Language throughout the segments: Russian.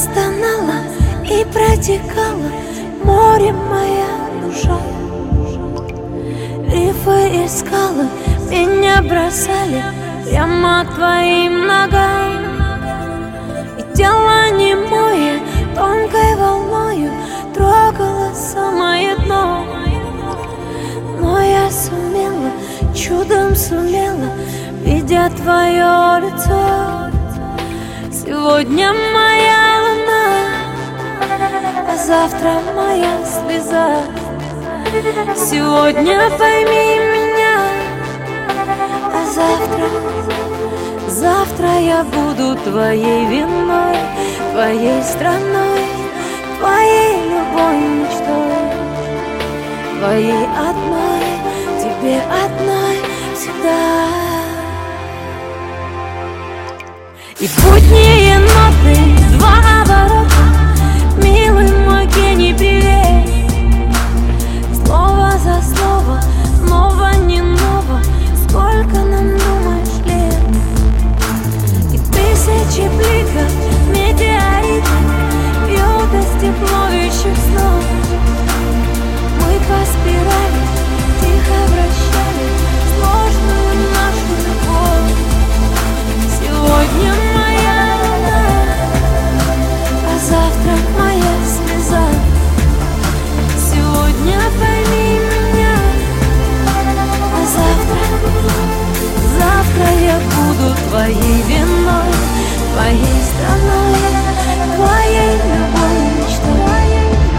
стонала и протекала море моя душа. Рифы и скалы меня бросали прямо к твоим ногам, и тело немое тонкой волною трогало самое дно. Но я сумела, чудом сумела, видя твое лицо. Сегодня моя луна, а завтра моя слеза. Сегодня пойми меня, а завтра я буду твоей виной, твоей страной, твоей любой мечтой, твоей одной, тебе одной всегда. И будние ноты, два оборота, милый мой гений, привет. Слово за слово, ново не ново, сколько нам, думаешь, лет? И тысячи бликов, метеоритов бьют из тепловищих снов. Мы по спирали тихо вращали сложную нашу любовь. Сегодня моя луна, а завтра моя слеза. Сегодня пойми меня, а завтра я буду твоей виной, твоей страной, твоей любой мечтой,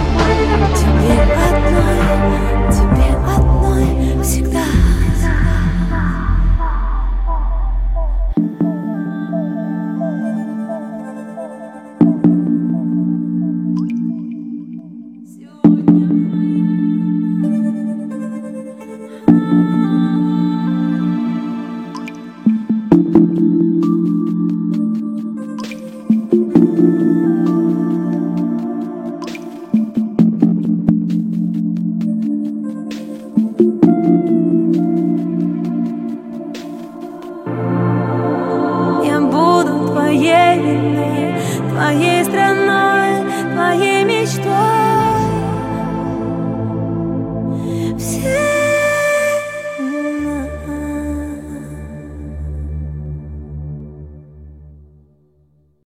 тебе одной всегда. Твоей страной.